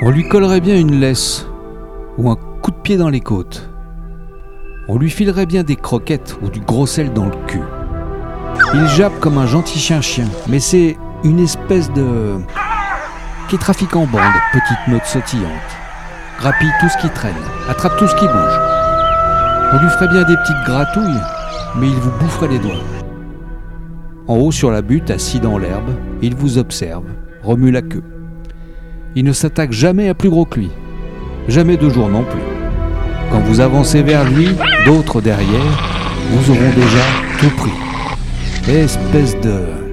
On lui collerait bien une laisse ou un coup de pied dans les côtes. On lui filerait bien des croquettes ou du gros sel dans le cul. Il jappe comme un gentil chien, mais c'est une espèce de... qui trafique en bande, petite meute sautillante. Grappille tout ce qui traîne, attrape tout ce qui bouge. On lui ferait bien des petites gratouilles, mais il vous boufferait les doigts. En haut sur la butte, assis dans l'herbe, il vous observe, remue la queue. Il ne s'attaque jamais à plus gros que lui. Jamais de jour non plus. Quand vous avancez vers lui, d'autres derrière, vous auront déjà tout pris. Espèce de...